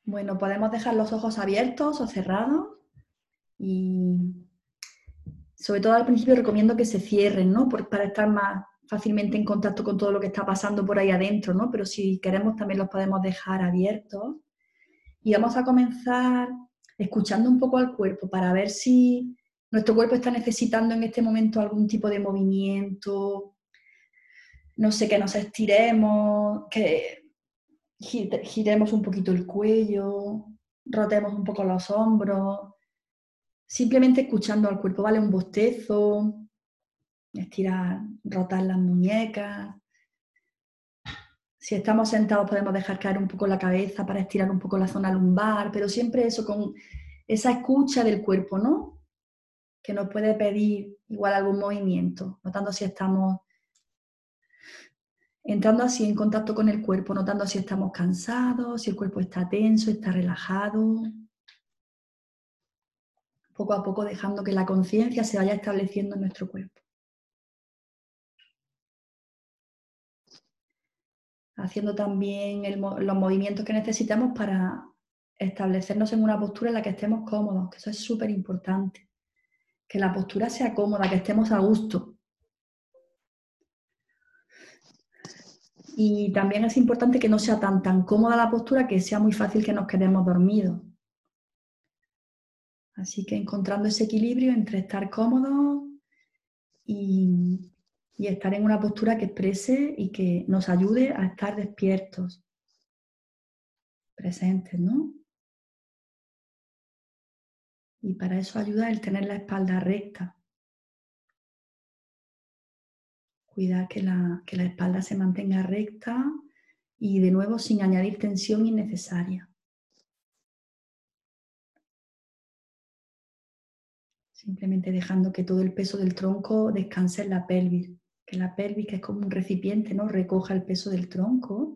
Bueno, podemos dejar los ojos abiertos o cerrados y sobre todo al principio recomiendo que se cierren, ¿no? Para estar más fácilmente en contacto con todo lo que está pasando por ahí adentro, ¿no? Pero si queremos también los podemos dejar abiertos. Y vamos a comenzar escuchando un poco al cuerpo para ver si nuestro cuerpo está necesitando en este momento algún tipo de movimiento, no sé, que nos estiremos, que giremos un poquito el cuello, rotemos un poco los hombros, simplemente escuchando al cuerpo, ¿vale? Un bostezo, estirar, rotar las muñecas. Si estamos sentados podemos dejar caer un poco la cabeza para estirar un poco la zona lumbar, pero siempre eso con esa escucha del cuerpo, ¿no? Que nos puede pedir igual algún movimiento, notando si estamos entrando así en contacto con el cuerpo, notando si estamos cansados, si el cuerpo está tenso, está relajado. Poco a poco dejando que la conciencia se vaya estableciendo en nuestro cuerpo. Haciendo también los movimientos que necesitamos para establecernos en una postura en la que estemos cómodos, que eso es súper importante. Que la postura sea cómoda, que estemos a gusto. Y también es importante que no sea tan cómoda la postura que sea muy fácil que nos quedemos dormidos. Así que encontrando ese equilibrio entre estar cómodos y estar en una postura que exprese y que nos ayude a estar despiertos, presentes, ¿no? Y para eso ayuda el tener la espalda recta. Cuidar que la espalda se mantenga recta y de nuevo sin añadir tensión innecesaria. Simplemente dejando que todo el peso del tronco descanse en la pelvis. Que la pelvis, que es como un recipiente, ¿no? Recoja el peso del tronco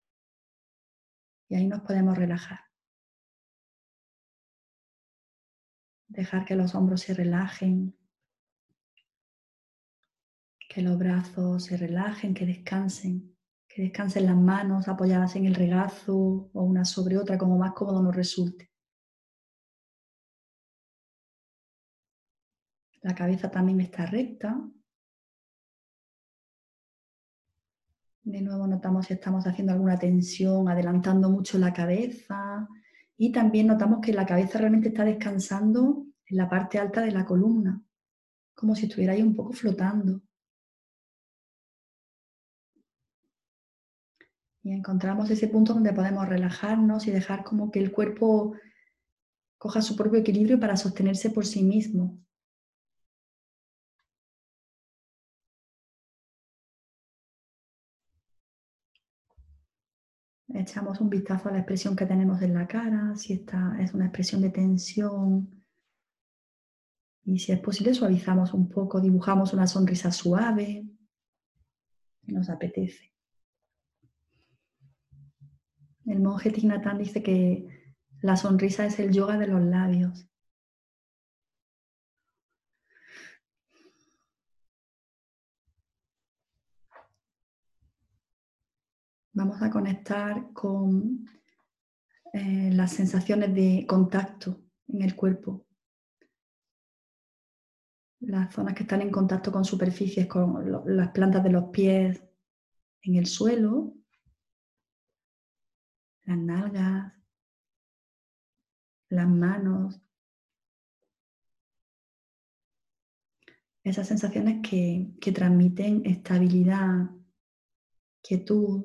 y ahí nos podemos relajar. Dejar que los hombros se relajen, que los brazos se relajen, que descansen las manos apoyadas en el regazo o una sobre otra, como más cómodo nos resulte. La cabeza también está recta. De nuevo notamos si estamos haciendo alguna tensión, adelantando mucho la cabeza y también notamos que la cabeza realmente está descansando en la parte alta de la columna, como si estuviera ahí un poco flotando. Y encontramos ese punto donde podemos relajarnos y dejar como que el cuerpo coja su propio equilibrio para sostenerse por sí mismo. Echamos un vistazo a la expresión que tenemos en la cara, si esta es una expresión de tensión y si es posible suavizamos un poco, dibujamos una sonrisa suave que nos apetece. El monje Thich Nhat Hanh dice que la sonrisa es el yoga de los labios. Vamos a conectar con las sensaciones de contacto en el cuerpo. Las zonas que están en contacto con superficies, con las plantas de los pies en el suelo, las nalgas, las manos. Esas sensaciones que transmiten estabilidad, quietud,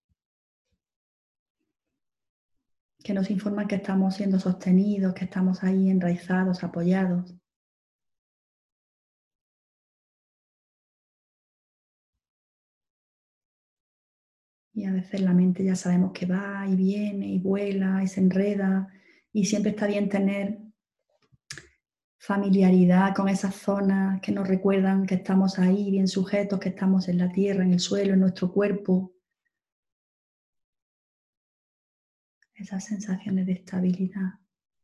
que nos informan que estamos siendo sostenidos, que estamos ahí enraizados, apoyados. Y a veces la mente ya sabemos que va y viene y vuela y se enreda y siempre está bien tener familiaridad con esas zonas que nos recuerdan que estamos ahí bien sujetos, que estamos en la tierra, en el suelo, en nuestro cuerpo. Esas sensaciones de estabilidad,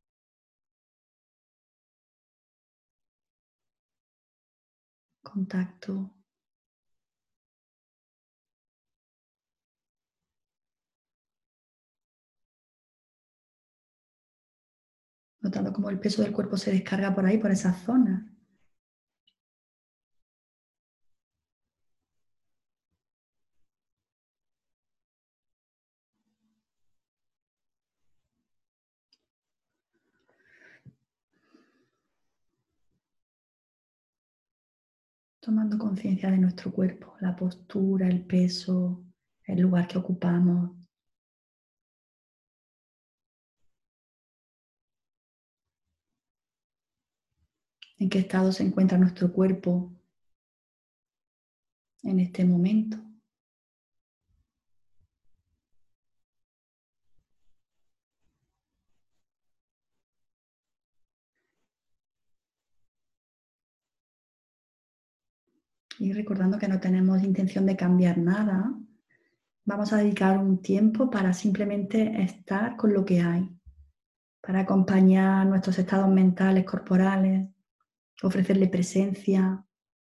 contacto. notando cómo el peso del cuerpo se descarga por ahí, por esas zonas. Tomando conciencia de nuestro cuerpo, la postura, el peso, el lugar que ocupamos. En qué estado se encuentra nuestro cuerpo en este momento. Y recordando que no tenemos intención de cambiar nada, vamos a dedicar un tiempo para simplemente estar con lo que hay, para acompañar nuestros estados mentales, corporales, ofrecerle presencia.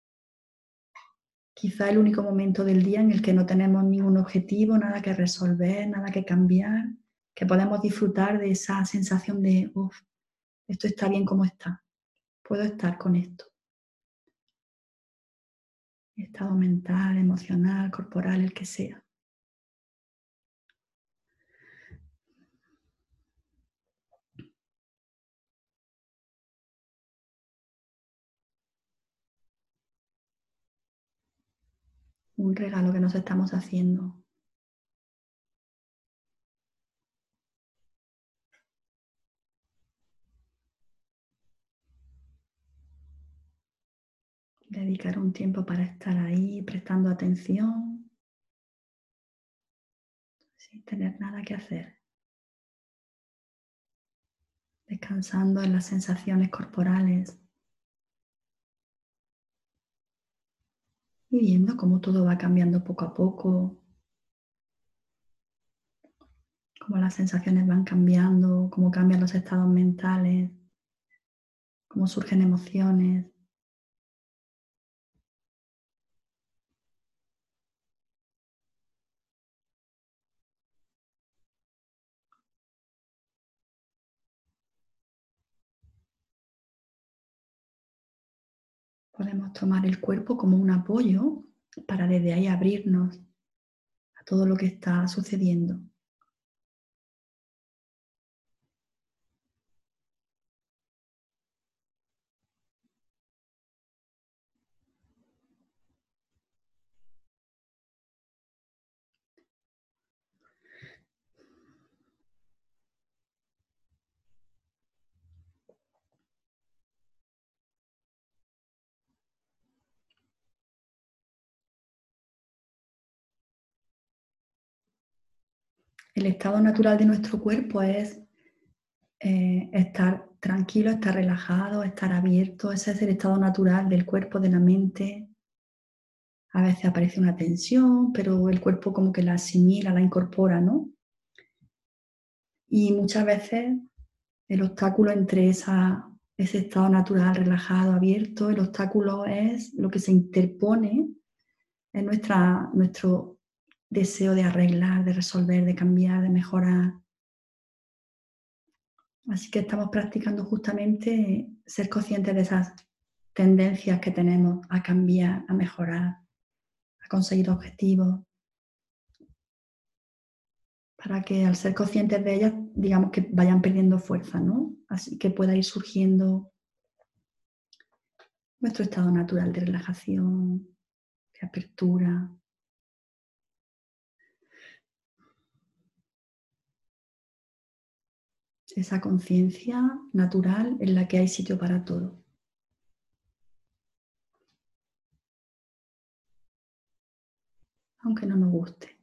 Quizá el único momento del día en el que no tenemos ningún objetivo, nada que resolver, nada que cambiar, que podemos disfrutar de esa sensación de, uff, esto está bien como está, puedo estar con esto. Estado mental, emocional, corporal, el que sea. Un regalo que nos estamos haciendo. Dedicar un tiempo para estar ahí, prestando atención, sin tener nada que hacer. Descansando en las sensaciones corporales y viendo cómo todo va cambiando poco a poco, cómo las sensaciones van cambiando, cómo cambian los estados mentales, cómo surgen emociones. Podemos tomar el cuerpo como un apoyo para desde ahí abrirnos a todo lo que está sucediendo. El estado natural de nuestro cuerpo es estar tranquilo, estar relajado, estar abierto. Ese es el estado natural del cuerpo, de la mente. A veces aparece una tensión, pero el cuerpo como que la asimila, la incorpora, ¿no? Y muchas veces el obstáculo entre ese estado natural, relajado, abierto, el obstáculo es lo que se interpone en nuestro deseo de arreglar, de resolver, de cambiar, de mejorar. Así que estamos practicando justamente ser conscientes de esas tendencias que tenemos a cambiar, a mejorar, a conseguir objetivos, para que al ser conscientes de ellas, digamos que vayan perdiendo fuerza, ¿no? Así que pueda ir surgiendo nuestro estado natural de relajación, de apertura, esa conciencia natural en la que hay sitio para todo, aunque no nos guste.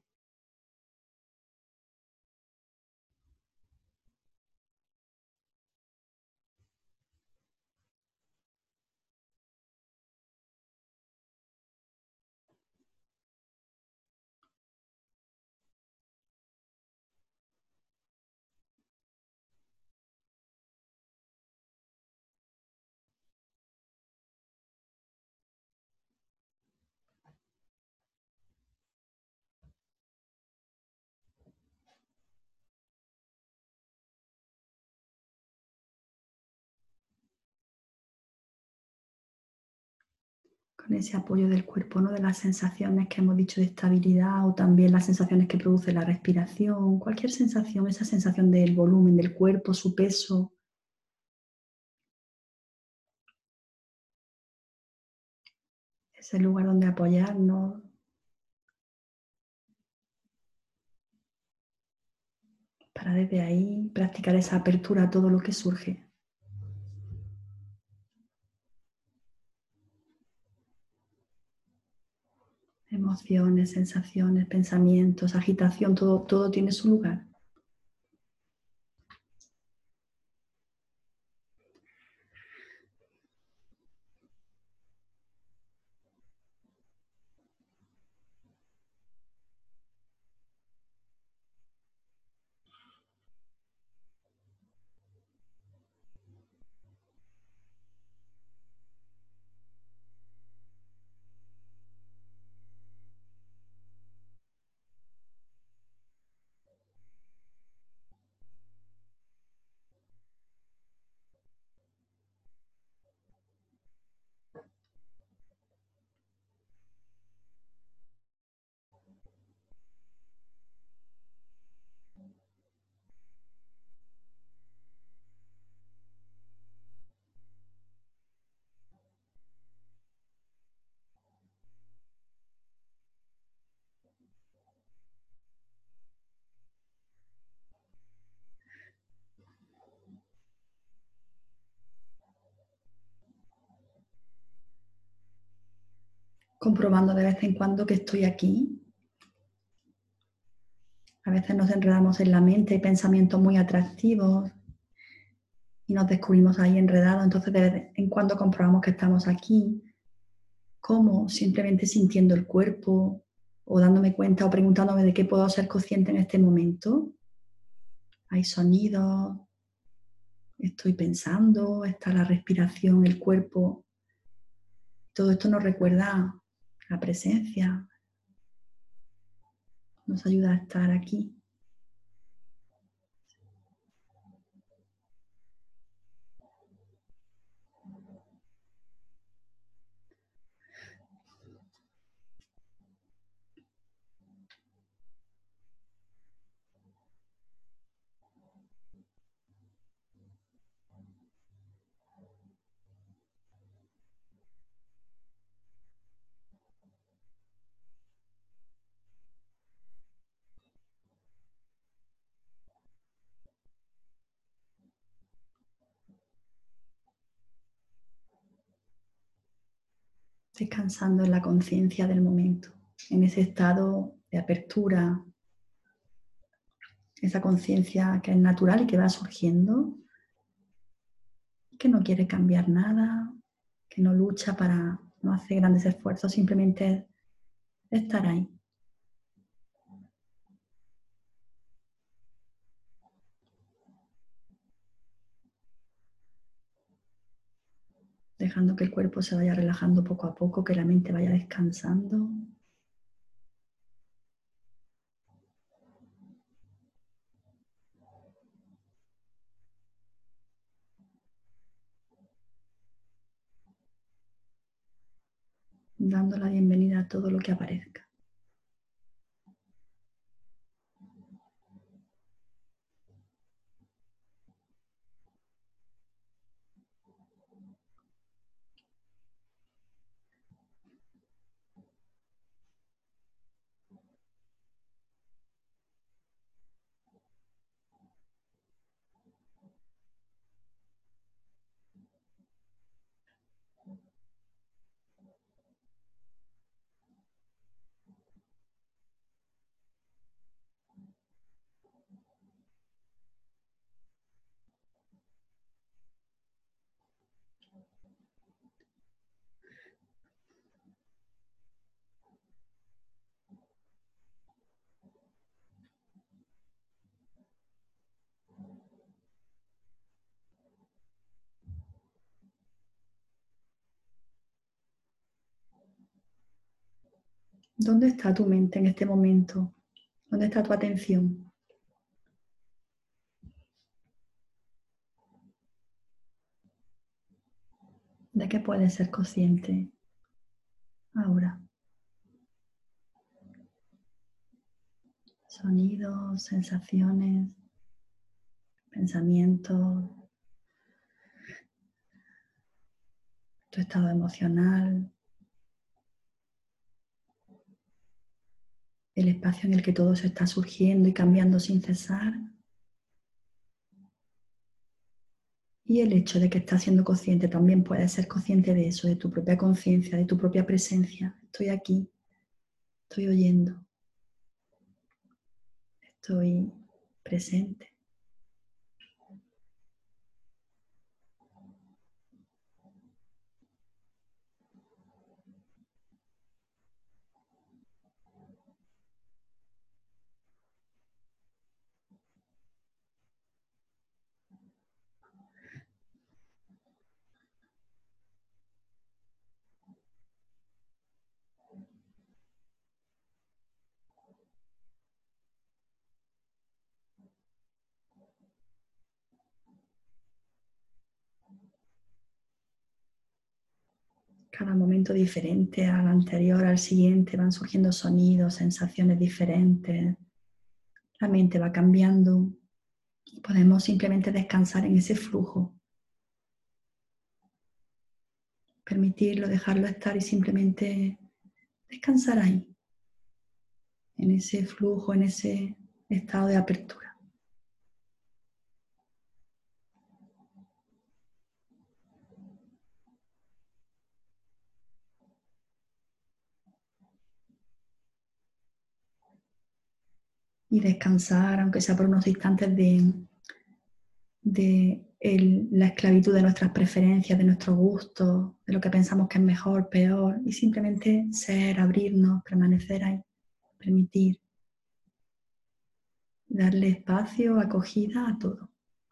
con ese apoyo del cuerpo, ¿no? De las sensaciones que hemos dicho de estabilidad o también las sensaciones que produce la respiración, cualquier sensación, esa sensación del volumen del cuerpo, su peso. Ese lugar donde apoyarnos para desde ahí practicar esa apertura a todo lo que surge. Emociones, sensaciones, pensamientos, agitación, todo tiene su lugar. Comprobando de vez en cuando que estoy aquí. A veces nos enredamos en la mente, hay pensamientos muy atractivos y nos descubrimos ahí enredados. Entonces de vez en cuando comprobamos que estamos aquí. ¿Cómo? Simplemente sintiendo el cuerpo o dándome cuenta o preguntándome de qué puedo ser consciente en este momento. Hay sonidos, estoy pensando, está la respiración, el cuerpo. Todo esto nos recuerda la presencia, nos ayuda a estar aquí. Descansando en la conciencia del momento, en ese estado de apertura, esa conciencia que es natural y que va surgiendo, que no quiere cambiar nada, que no lucha para no hacer grandes esfuerzos, simplemente estar ahí. Dejando que el cuerpo se vaya relajando poco a poco, que la mente vaya descansando. Dando la bienvenida a todo lo que aparezca. ¿Dónde está tu mente en este momento? ¿Dónde está tu atención? ¿De qué puedes ser consciente? Ahora, sonidos, sensaciones, pensamientos, tu estado emocional, el espacio en el que todo se está surgiendo y cambiando sin cesar, y el hecho de que estás siendo consciente, también puedes ser consciente de eso, de tu propia conciencia, de tu propia presencia. Estoy aquí, estoy oyendo, estoy presente. Cada momento diferente al anterior, al siguiente, van surgiendo sonidos, sensaciones diferentes. La mente va cambiando y podemos simplemente descansar en ese flujo. Permitirlo, dejarlo estar y simplemente descansar ahí, en ese flujo, en ese estado de apertura. Y descansar, aunque sea por unos instantes, de la esclavitud de nuestras preferencias, de nuestros gustos, de lo que pensamos que es mejor, peor, y simplemente ser, abrirnos, permanecer ahí, permitir, darle espacio, acogida a todo.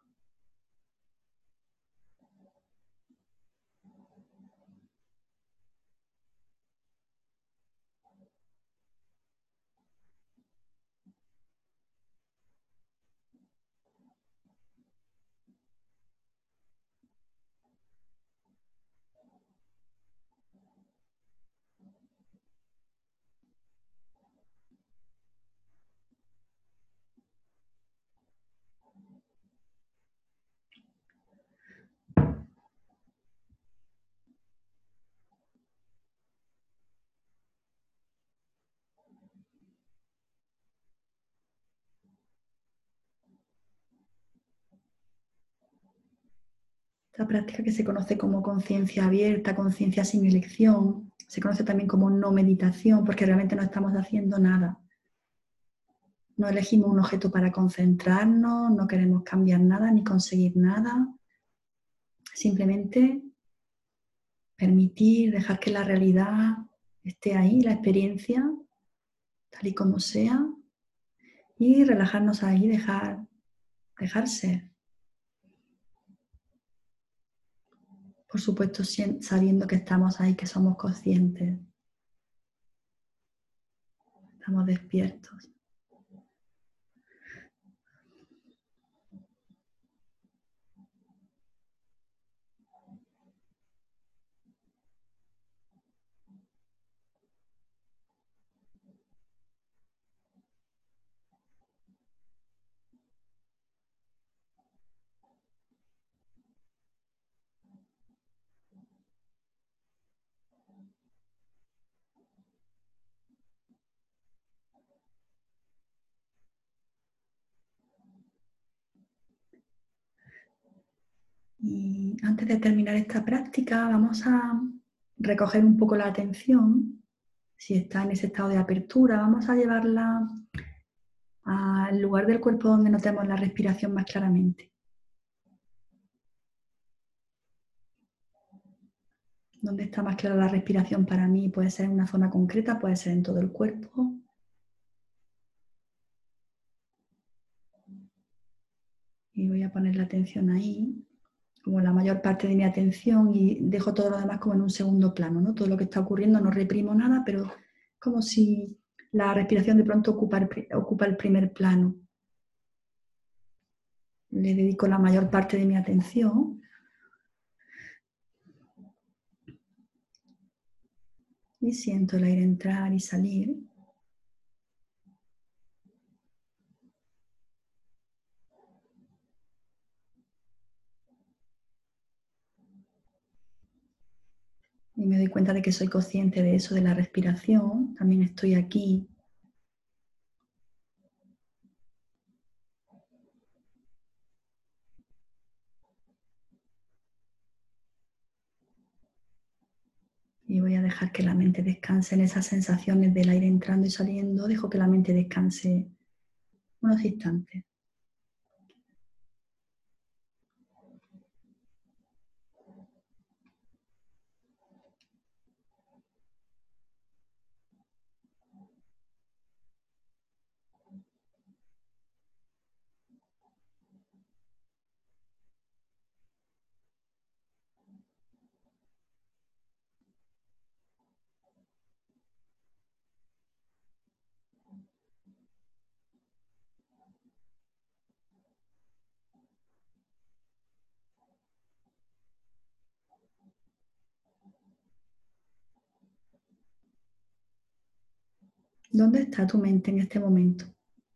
Esta práctica, que se conoce como conciencia abierta, conciencia sin elección, se conoce también como no meditación, porque realmente no estamos haciendo nada. No elegimos un objeto para concentrarnos, no queremos cambiar nada ni conseguir nada. Simplemente permitir, dejar que la realidad esté ahí, la experiencia, tal y como sea, y relajarnos ahí, dejar ser. Por supuesto, sabiendo que estamos ahí, que somos conscientes, estamos despiertos. Y antes de terminar esta práctica, vamos a recoger un poco la atención. Si está en ese estado de apertura, vamos a llevarla al lugar del cuerpo donde notemos la respiración más claramente. ¿Dónde está más clara la respiración para mí? Puede ser en una zona concreta, puede ser en todo el cuerpo. Y voy a poner la atención ahí, como la mayor parte de mi atención, y dejo todo lo demás como en un segundo plano, ¿no? Todo lo que está ocurriendo, no reprimo nada, pero como si la respiración de pronto ocupa el primer plano. Le dedico la mayor parte de mi atención Y siento el aire entrar y salir. Y me doy cuenta de que soy consciente de eso, de la respiración. También estoy aquí. Y voy a dejar que la mente descanse en esas sensaciones del aire entrando y saliendo. Dejo que la mente descanse unos instantes. ¿Dónde está tu mente en este momento?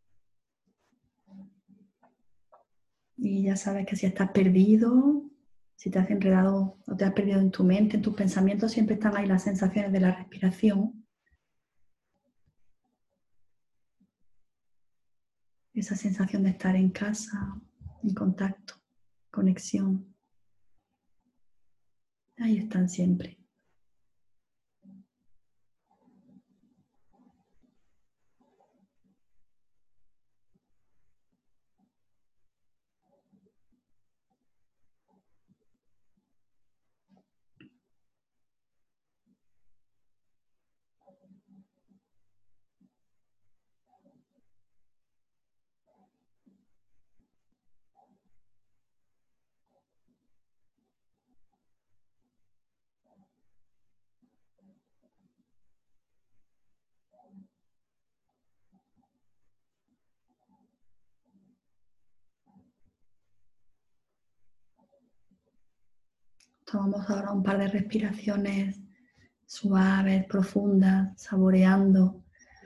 Y ya sabes que si estás perdido, si te has enredado o te has perdido en tu mente, en tus pensamientos, siempre están ahí las sensaciones de la respiración. Esa sensación de estar en casa, en contacto, conexión. Ahí están siempre. Tomamos ahora un par de respiraciones suaves, profundas, saboreando.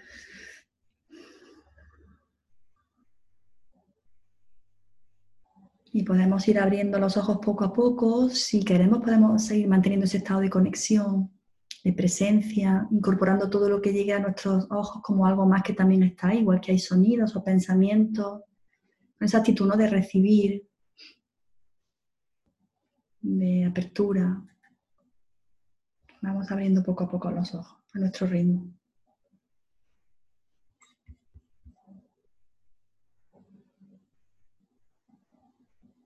Y podemos ir abriendo los ojos poco a poco. Si queremos, podemos seguir manteniendo ese estado de conexión, de presencia, incorporando todo lo que llegue a nuestros ojos como algo más que también está ahí, igual que hay sonidos o pensamientos, con esa actitud, ¿no?, de recibir, de apertura. Vamos abriendo poco a poco los ojos a nuestro ritmo.